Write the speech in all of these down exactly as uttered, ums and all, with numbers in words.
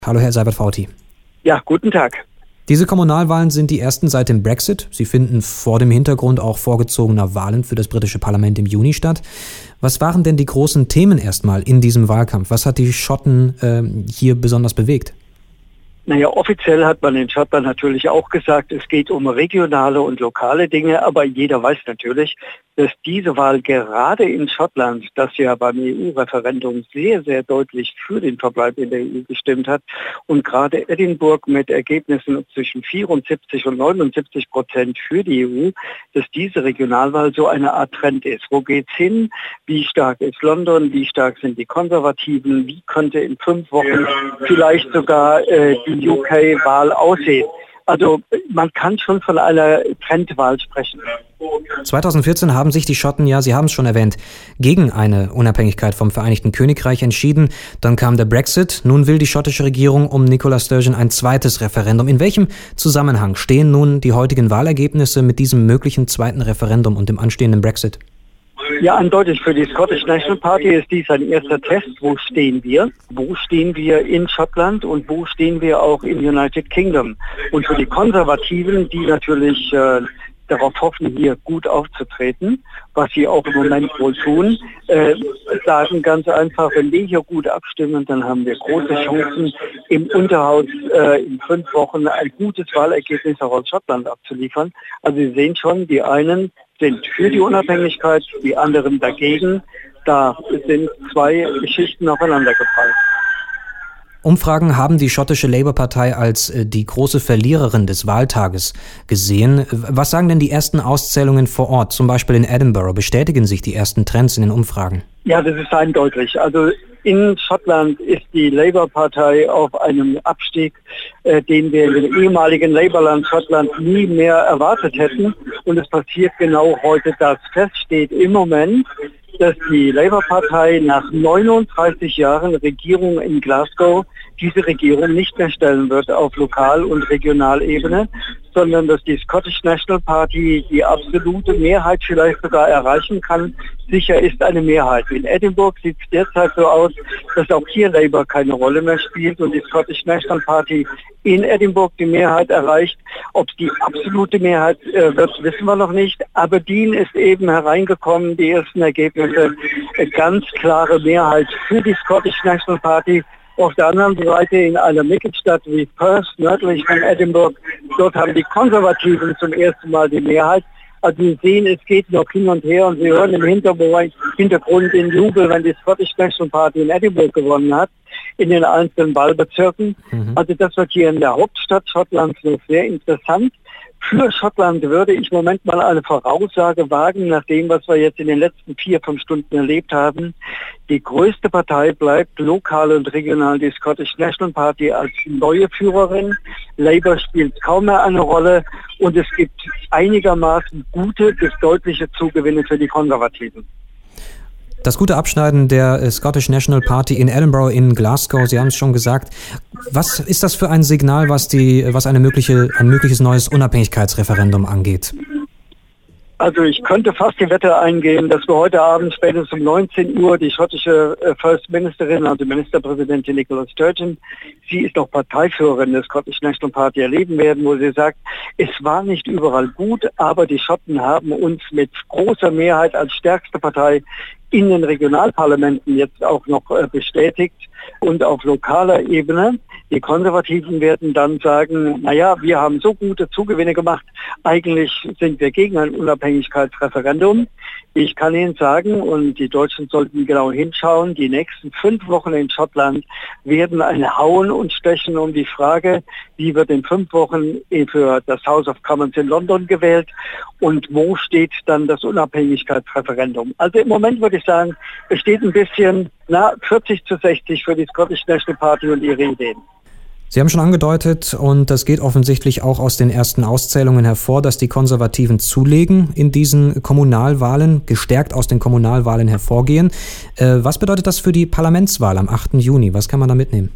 Hallo Herr Seibert-Fouty. Ja, guten Tag. Diese Kommunalwahlen sind die ersten seit dem Brexit. Sie finden vor dem Hintergrund auch vorgezogener Wahlen für das britische Parlament im Juni statt. Was waren denn die großen Themen erstmal in diesem Wahlkampf? Was hat die Schotten äh, hier besonders bewegt? Naja, offiziell hat man in Schottland natürlich auch gesagt, es geht um regionale und lokale Dinge, aber jeder weiß natürlich, dass diese Wahl gerade in Schottland, das ja beim E U-Referendum sehr, sehr deutlich für den Verbleib in der E U gestimmt hat und gerade Edinburgh mit Ergebnissen zwischen vierundsiebzig und neunundsiebzig Prozent für die E U, dass diese Regionalwahl so eine Art Trend ist. Wo geht's hin? Wie stark ist London? Wie stark sind die Konservativen? Wie könnte in fünf Wochen vielleicht sogar äh, die U K-Wahl aussehen? Also man kann schon von einer Trendwahl sprechen. zweitausendvierzehn haben sich die Schotten, ja, Sie haben es schon erwähnt, gegen eine Unabhängigkeit vom Vereinigten Königreich entschieden. Dann kam der Brexit. Nun will die schottische Regierung um Nicola Sturgeon ein zweites Referendum. In welchem Zusammenhang stehen nun die heutigen Wahlergebnisse mit diesem möglichen zweiten Referendum und dem anstehenden Brexit? Ja, eindeutig für die Scottish National Party ist dies ein erster Test. Wo stehen wir? Wo stehen wir in Schottland und wo stehen wir auch im United Kingdom? Und für die Konservativen, die natürlich äh, darauf hoffen, hier gut aufzutreten, was sie auch im Moment wohl tun, äh, sagen ganz einfach, wenn wir hier gut abstimmen, dann haben wir große Chancen, im Unterhaus äh, in fünf Wochen ein gutes Wahlergebnis auch aus Schottland abzuliefern. Also Sie sehen schon, die einen sind für die Unabhängigkeit, die anderen dagegen. Da sind zwei Geschichten aufeinander gefallen. Umfragen haben die schottische Labour-Partei als äh, die große Verliererin des Wahltages gesehen. Was sagen denn die ersten Auszählungen vor Ort, zum Beispiel in Edinburgh? Bestätigen sich die ersten Trends in den Umfragen? Ja, das ist eindeutig. Also in Schottland ist die Labour-Partei auf einem Abstieg, äh, den wir in dem ehemaligen Labourland Schottland nie mehr erwartet hätten. Und es passiert genau heute das. Fest steht im Moment, dass die Labour-Partei nach neununddreißig Jahren Regierung in Glasgow diese Regierung nicht mehr stellen wird auf Lokal- und Regionalebene, sondern dass die Scottish National Party die absolute Mehrheit vielleicht sogar erreichen kann. Sicher ist eine Mehrheit. In Edinburgh sieht es derzeit so aus, dass auch hier Labour keine Rolle mehr spielt und die Scottish National Party in Edinburgh die Mehrheit erreicht. Ob es die absolute Mehrheit äh, wird, wissen wir noch nicht. Aberdeen ist eben hereingekommen, die ersten Ergebnisse, äh, ganz klare Mehrheit für die Scottish National Party. Auf der anderen Seite in einer Mittelstadt wie Perth, nördlich von Edinburgh, dort haben die Konservativen zum ersten Mal die Mehrheit. Also Sie sehen, es geht noch hin und her und Sie hören im Hintergrund den Jubel, wenn die Scottish National Party in Edinburgh gewonnen hat, in den einzelnen Wahlbezirken. Mhm. Also das wird hier in der Hauptstadt Schottlands noch sehr interessant. Für Schottland würde ich im Moment mal eine Voraussage wagen, nach dem, was wir jetzt in den letzten vier, fünf Stunden erlebt haben. Die größte Partei bleibt lokal und regional die Scottish National Party als neue Führerin. Labour spielt kaum mehr eine Rolle und es gibt einigermaßen gute bis deutliche Zugewinne für die Konservativen. Das gute Abschneiden der Scottish National Party in Edinburgh, in Glasgow, Sie haben es schon gesagt. Was ist das für ein Signal, was die, was eine mögliche, ein mögliches neues Unabhängigkeitsreferendum angeht? Also ich könnte fast die Wette eingehen, dass wir heute Abend spätestens um neunzehn Uhr die schottische First Ministerin, also Ministerpräsidentin Nicola Sturgeon, sie ist auch Parteiführerin der Scottish National Party, erleben werden, wo sie sagt, es war nicht überall gut, aber die Schotten haben uns mit großer Mehrheit als stärkste Partei in den Regionalparlamenten jetzt auch noch äh, bestätigt und auf lokaler Ebene. Die Konservativen werden dann sagen, naja, wir haben so gute Zugewinne gemacht, eigentlich sind wir gegen ein Unabhängigkeitsreferendum. Ich kann Ihnen sagen, und die Deutschen sollten genau hinschauen, die nächsten fünf Wochen in Schottland werden ein Hauen und Stechen um die Frage, wie wird in fünf Wochen für das House of Commons in London gewählt und wo steht dann das Unabhängigkeitsreferendum. Also im Moment würde ich sagen, es steht ein bisschen na, vierzig zu sechzig für die Scottish National Party und ihre Ideen. Sie haben schon angedeutet, und das geht offensichtlich auch aus den ersten Auszählungen hervor, dass die Konservativen zulegen in diesen Kommunalwahlen, gestärkt aus den Kommunalwahlen hervorgehen. Äh, was bedeutet das für die Parlamentswahl am achten Juni? Was kann man da mitnehmen?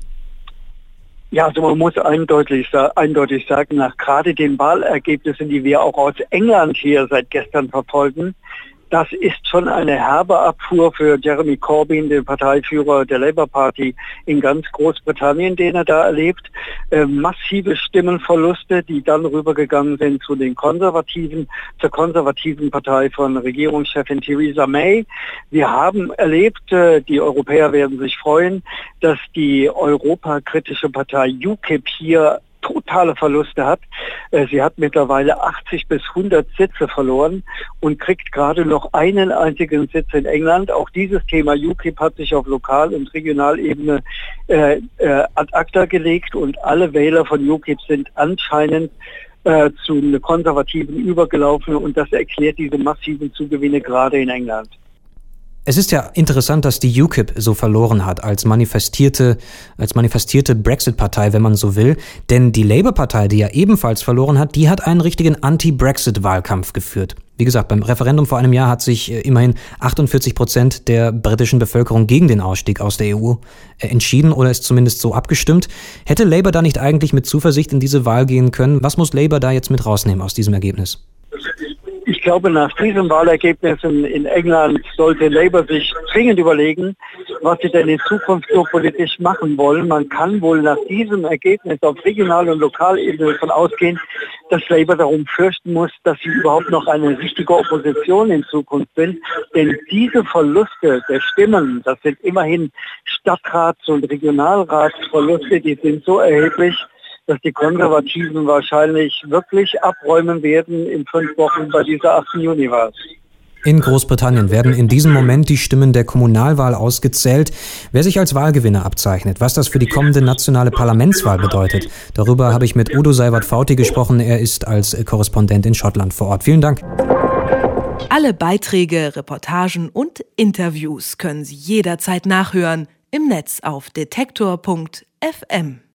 Ja, also man muss eindeutig, eindeutig sagen, nach gerade den Wahlergebnissen, die wir auch aus England hier seit gestern verfolgen, Das ist schon eine herbe Abfuhr für Jeremy Corbyn, den Parteiführer der Labour Party in ganz Großbritannien, den er da erlebt. Äh, massive Stimmenverluste, die dann rübergegangen sind zu den Konservativen, zur konservativen Partei von Regierungschefin Theresa May. Wir haben erlebt, äh, die Europäer werden sich freuen, dass die europakritische Partei U K I P hier totale Verluste hat. Sie hat mittlerweile achtzig bis hundert Sitze verloren und kriegt gerade noch einen einzigen Sitz in England. Auch dieses Thema U K I P hat sich auf Lokal- und Regionalebene äh, äh, ad acta gelegt und alle Wähler von U K I P sind anscheinend äh, zu einer Konservativen übergelaufen und das erklärt diese massiven Zugewinne gerade in England. Es ist ja interessant, dass die U K I P so verloren hat als manifestierte, als manifestierte Brexit-Partei, wenn man so will. Denn die Labour-Partei, die ja ebenfalls verloren hat, die hat einen richtigen Anti-Brexit-Wahlkampf geführt. Wie gesagt, beim Referendum vor einem Jahr hat sich immerhin achtundvierzig Prozent der britischen Bevölkerung gegen den Ausstieg aus der E U entschieden oder ist zumindest so abgestimmt. Hätte Labour da nicht eigentlich mit Zuversicht in diese Wahl gehen können? Was muss Labour da jetzt mit rausnehmen aus diesem Ergebnis? Ich glaube, nach diesem Wahlergebnis in England sollte Labour sich dringend überlegen, was sie denn in Zukunft so politisch machen wollen. Man kann wohl nach diesem Ergebnis auf Regional- und Lokalebene davon ausgehen, dass Labour darum fürchten muss, dass sie überhaupt noch eine richtige Opposition in Zukunft sind. Denn diese Verluste der Stimmen, das sind immerhin Stadtrats- und Regionalratsverluste, die sind so erheblich, dass die Konservativen wahrscheinlich wirklich abräumen werden in fünf Wochen bei dieser achten Juni-Wahl. In Großbritannien werden in diesem Moment die Stimmen der Kommunalwahl ausgezählt. Wer sich als Wahlgewinner abzeichnet, was das für die kommende nationale Parlamentswahl bedeutet, darüber habe ich mit Udo Seiwert-Fauti gesprochen. Er ist als Korrespondent in Schottland vor Ort. Vielen Dank. Alle Beiträge, Reportagen und Interviews können Sie jederzeit nachhören im Netz auf detektor punkt f m.